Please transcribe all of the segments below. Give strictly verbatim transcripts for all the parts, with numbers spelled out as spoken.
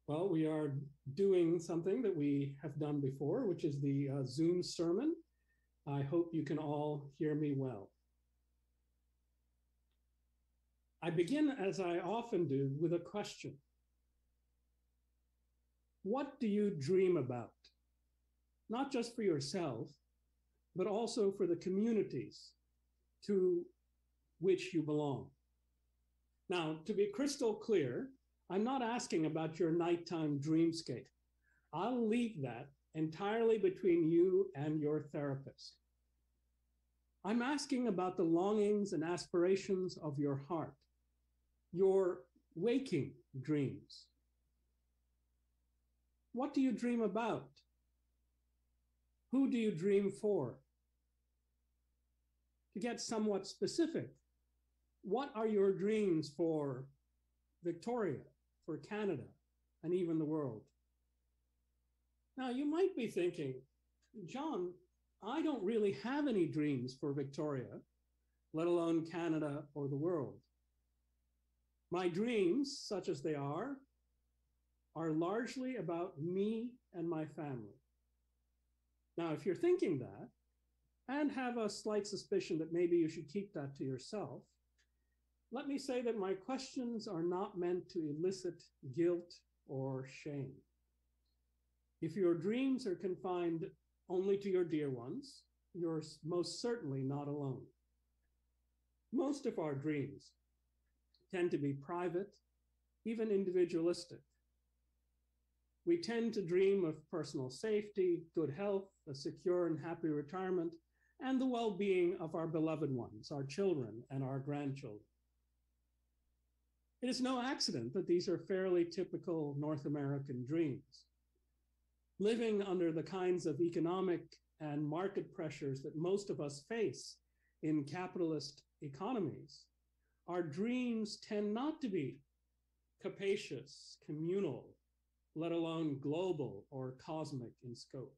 Well, we are doing something that we have done before, which is the uh, Zoom sermon. I hope you can all hear me well. I begin, as I often do, with a question. What do you dream about? Not just for yourself, but also for the communities to which you belong. Now, to be crystal clear, I'm not asking about your nighttime dreamscape. I'll leave that entirely between you and your therapist. I'm asking about the longings and aspirations of your heart, your waking dreams. What do you dream about? Who do you dream for? To get somewhat specific, what are your dreams for Victoria, for Canada, and even the world? Now, you might be thinking, John, I don't really have any dreams for Victoria, let alone Canada or the world. My dreams, such as they are, are largely about me and my family. Now, if you're thinking that, and have a slight suspicion that maybe you should keep that to yourself, let me say that my questions are not meant to elicit guilt or shame. If your dreams are confined only to your dear ones, you're most certainly not alone. Most of our dreams tend to be private, even individualistic. We tend to dream of personal safety, good health, a secure and happy retirement, and the well-being of our beloved ones, our children and our grandchildren. It is no accident that these are fairly typical North American dreams. Living under the kinds of economic and market pressures that most of us face in capitalist economies, our dreams tend not to be capacious, communal, let alone global or cosmic in scope.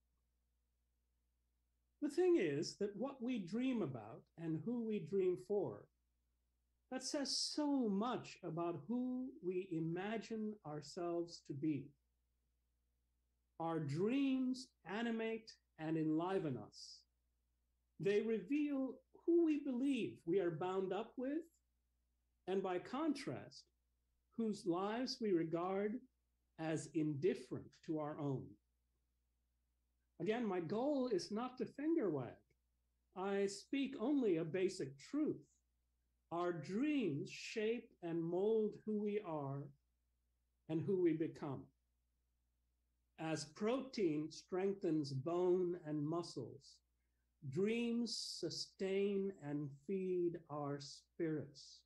The thing is that what we dream about and who we dream for, that says so much about who we imagine ourselves to be. Our dreams animate and enliven us. They reveal who we believe we are bound up with, and by contrast, whose lives we regard as indifferent to our own. Again, my goal is not to finger wag. I speak only a basic truth. Our dreams shape and mold who we are and who we become. As protein strengthens bone and muscles, dreams sustain and feed our spirits.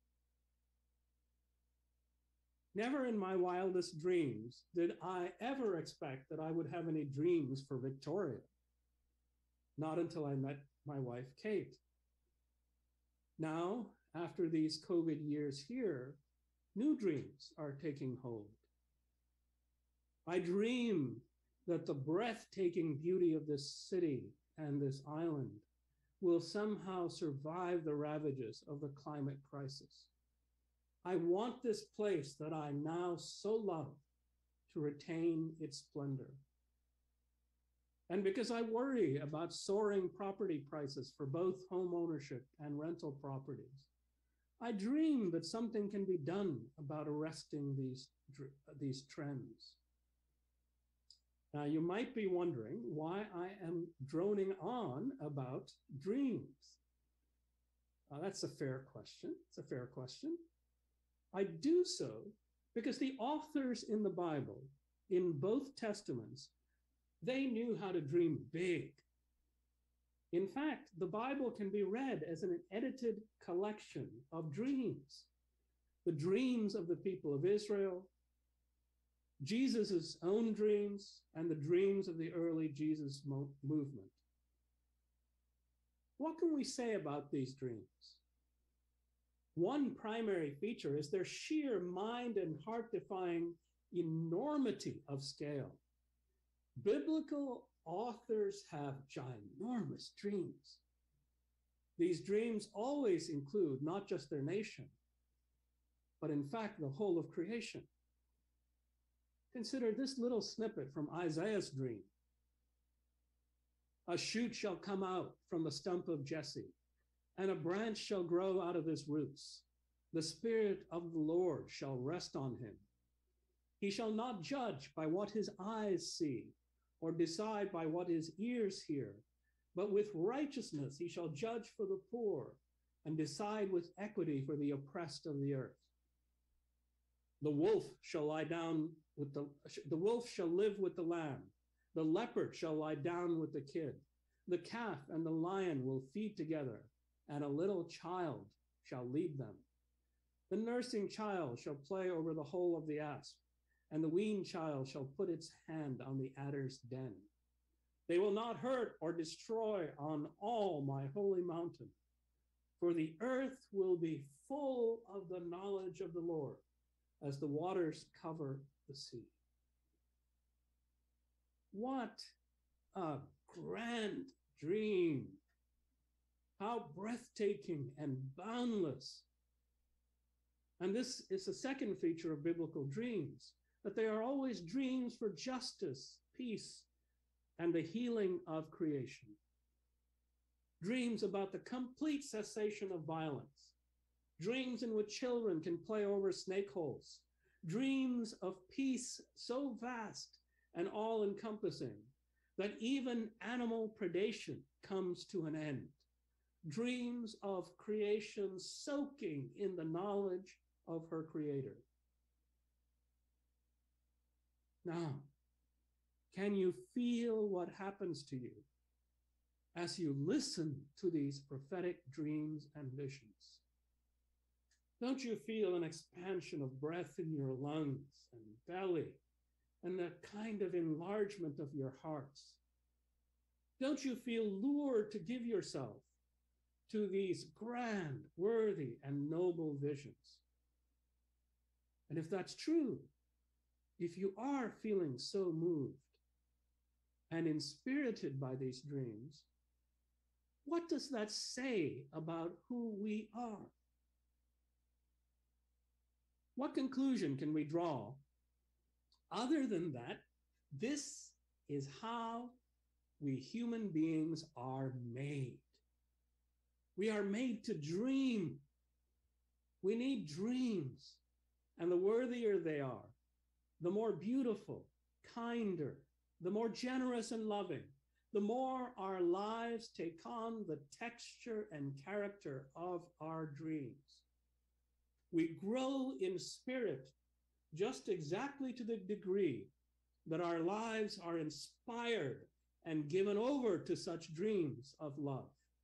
Never in my wildest dreams did I ever expect that I would have any dreams for Victoria. Not until I met my wife, Kate. Now, after these COVID years here, new dreams are taking hold. I dream that the breathtaking beauty of this city and this island will somehow survive the ravages of the climate crisis. I want this place that I now so love to retain its splendor. And because I worry about soaring property prices for both home ownership and rental properties, I dream that something can be done about arresting these, these trends. Now, you might be wondering why I am droning on about dreams. Uh, that's a fair question. It's a fair question. I do so because the authors in the Bible, in both Testaments, they knew how to dream big. In fact, the Bible can be read as an edited collection of dreams. The dreams of the people of Israel, Jesus' own dreams, and the dreams of the early Jesus mo- movement. What can we say about these dreams? One primary feature is their sheer mind and heart-defying enormity of scale. Biblical authors have ginormous dreams. These dreams always include not just their nation, but in fact the whole of creation. Consider this little snippet from Isaiah's dream. A shoot shall come out from the stump of Jesse, and a branch shall grow out of his roots. The Spirit of the Lord shall rest on him. He shall not judge by what his eyes see, or decide by what his ears hear, but with righteousness he shall judge for the poor, and decide with equity for the oppressed of the earth. The wolf shall lie down with the, the wolf shall live with the lamb. The leopard shall lie down with the kid. The calf and the lion will feed together, and a little child shall lead them. The nursing child shall play over the hole of the asp, and the weaned child shall put its hand on the adder's den. They will not hurt or destroy on all my holy mountain, for the earth will be full of the knowledge of the Lord, as the waters cover the sea. What a grand dream! How breathtaking and boundless. And this is the second feature of biblical dreams, that they are always dreams for justice, peace, and the healing of creation. Dreams about the complete cessation of violence. Dreams in which children can play over snake holes. Dreams of peace so vast and all-encompassing that even animal predation comes to an end. Dreams of creation soaking in the knowledge of her creator. Now, can you feel what happens to you as you listen to these prophetic dreams and visions? Don't you feel an expansion of breath in your lungs and belly, and the kind of enlargement of your hearts? Don't you feel lured to give yourself to these grand, worthy, and noble visions? And if that's true, if you are feeling so moved and inspirited by these dreams, what does that say about who we are? What conclusion can we draw other than that this is how we human beings are made? We are made to dream. We need dreams. And the worthier they are, the more beautiful, kinder, the more generous and loving, the more our lives take on the texture and character of our dreams. We grow in spirit just exactly to the degree that our lives are inspired and given over to such dreams of love.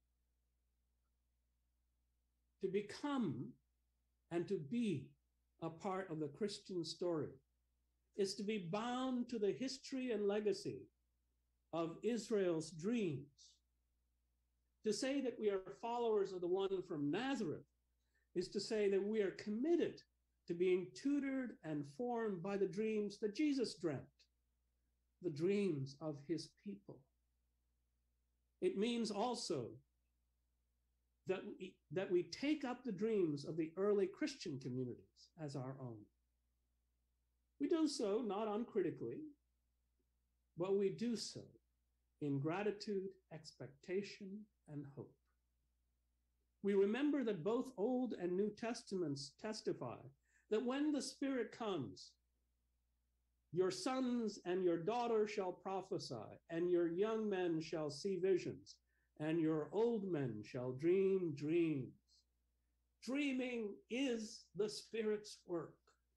To become and to be a part of the Christian story is to be bound to the history and legacy of Israel's dreams. To say that we are followers of the one from Nazareth is to say that we are committed to being tutored and formed by the dreams that Jesus dreamt, the dreams of his people. It means also that we, that we take up the dreams of the early Christian communities as our own. We do so not uncritically, but we do so in gratitude, expectation, and hope. We remember that both Old and New Testaments testify that when the Spirit comes, your sons and your daughters shall prophesy, and your young men shall see visions, and your old men shall dream dreams. Dreaming is the Spirit's work.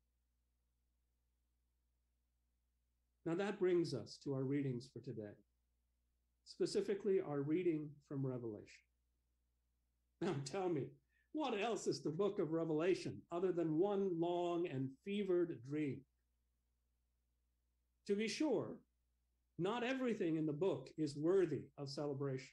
Now that brings us to our readings for today, specifically our reading from Revelation. Now tell me, what else is the book of Revelation other than one long and fevered dream? To be sure, not everything in the book is worthy of celebration.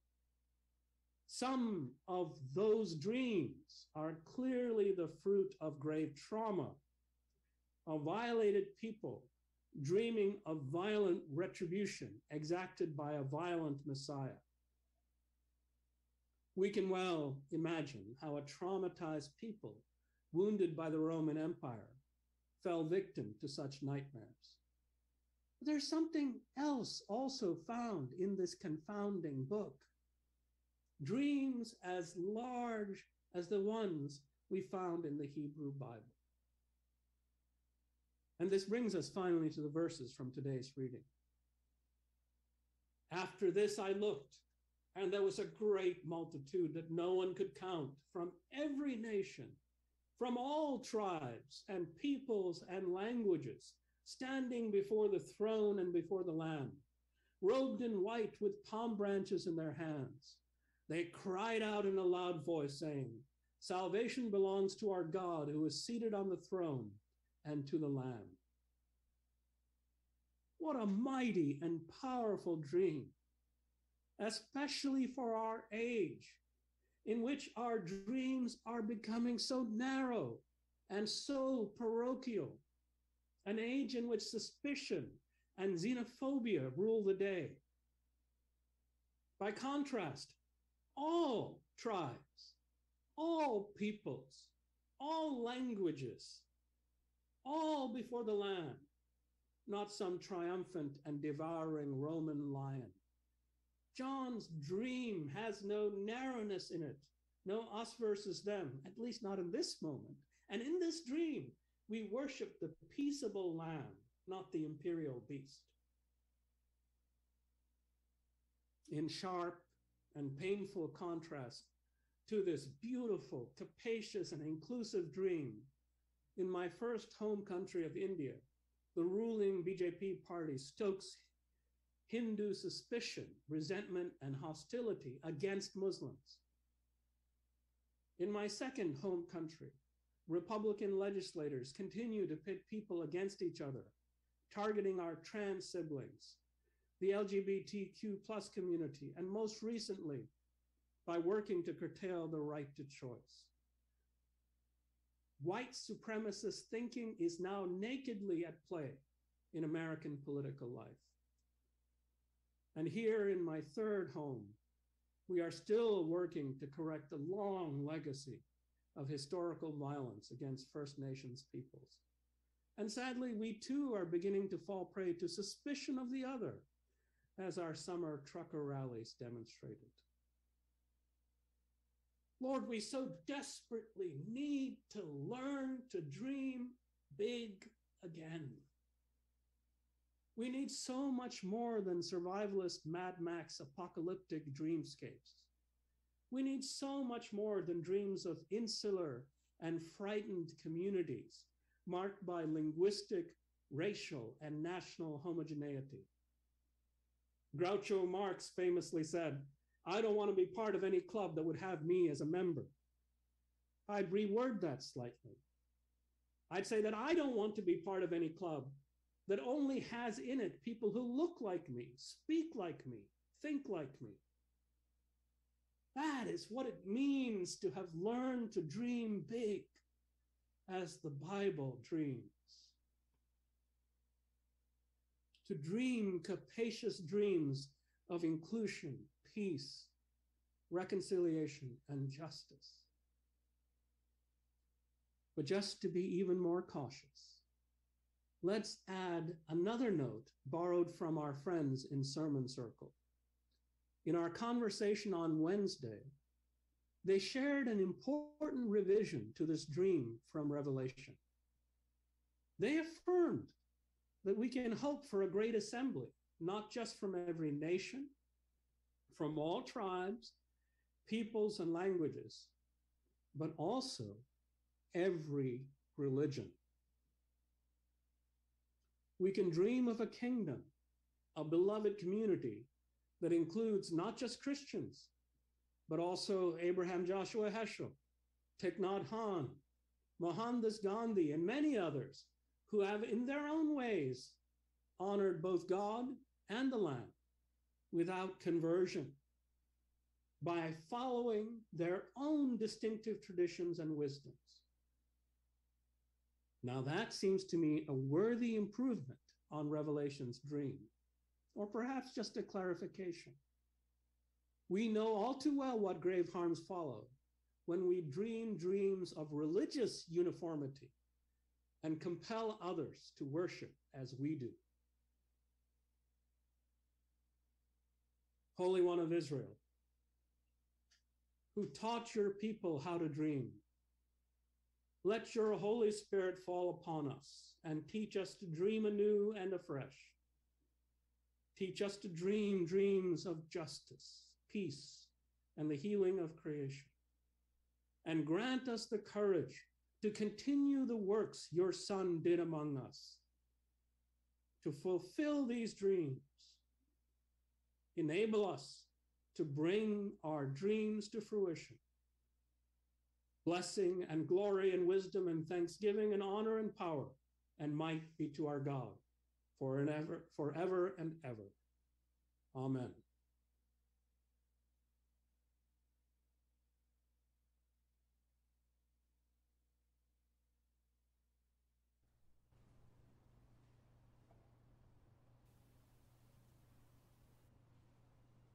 Some of those dreams are clearly the fruit of grave trauma, of violated people dreaming of violent retribution exacted by a violent Messiah. We can well imagine how a traumatized people wounded by the Roman Empire fell victim to such nightmares. But there's something else also found in this confounding book. Dreams as large as the ones we found in the Hebrew Bible. And this brings us finally to the verses from today's reading. After this I looked, and there was a great multitude that no one could count, from every nation, from all tribes and peoples and languages, standing before the throne and before the Lamb, robed in white with palm branches in their hands. They cried out in a loud voice, saying, "Salvation belongs to our God who is seated on the throne and to the Lamb." What a mighty and powerful dream, especially for our age, in which our dreams are becoming so narrow and so parochial, an age in which suspicion and xenophobia rule the day. By contrast, all tribes, all peoples, all languages, all before the Lamb, not some triumphant and devouring Roman lion. John's dream has no narrowness in it, no us versus them, at least not in this moment. And in this dream, we worship the peaceable Lamb, not the imperial beast. In sharp and painful contrast to this beautiful, capacious, and inclusive dream, in my first home country of India, the ruling B J P party stokes Hindu suspicion, resentment, and hostility against Muslims. In my second home country, Republican legislators continue to pit people against each other, targeting our trans siblings, the L G B T Q plus community, and most recently, by working to curtail the right to choice. White supremacist thinking is now nakedly at play in American political life. And here in my third home, we are still working to correct the long legacy of historical violence against First Nations peoples. And sadly, we too are beginning to fall prey to suspicion of the other, as our summer trucker rallies demonstrated. Lord, we so desperately need to learn to dream big again. We need so much more than survivalist Mad Max apocalyptic dreamscapes. We need so much more than dreams of insular and frightened communities marked by linguistic, racial, and national homogeneity. Groucho Marx famously said, "I don't want to be part of any club that would have me as a member." I'd reword that slightly. I'd say that I don't want to be part of any club that only has in it people who look like me, speak like me, think like me. That is what it means to have learned to dream big, as the Bible dreams. To dream capacious dreams of inclusion, peace, reconciliation, and justice. But just to be even more cautious, let's add another note borrowed from our friends in Sermon Circle. In our conversation on Wednesday, they shared an important revision to this dream from Revelation. They affirmed that we can hope for a great assembly, not just from every nation, from all tribes, peoples, and languages, but also every religion. We can dream of a kingdom, a beloved community that includes not just Christians, but also Abraham Joshua Heschel, Thich Nhat Hanh, Mohandas Gandhi, and many others who have in their own ways honored both God and the Lamb without conversion, by following their own distinctive traditions and wisdoms. Now that seems to me a worthy improvement on Revelation's dream, or perhaps just a clarification. We know all too well what grave harms follow when we dream dreams of religious uniformity and compel others to worship as we do. Holy One of Israel, who taught your people how to dream, let your Holy Spirit fall upon us and teach us to dream anew and afresh. Teach us to dream dreams of justice, peace, and the healing of creation. And grant us the courage to continue the works your Son did among us. To fulfill these dreams, enable us to bring our dreams to fruition. Blessing and glory and wisdom and thanksgiving and honor and power and might be to our God for and ever, forever and ever. Amen.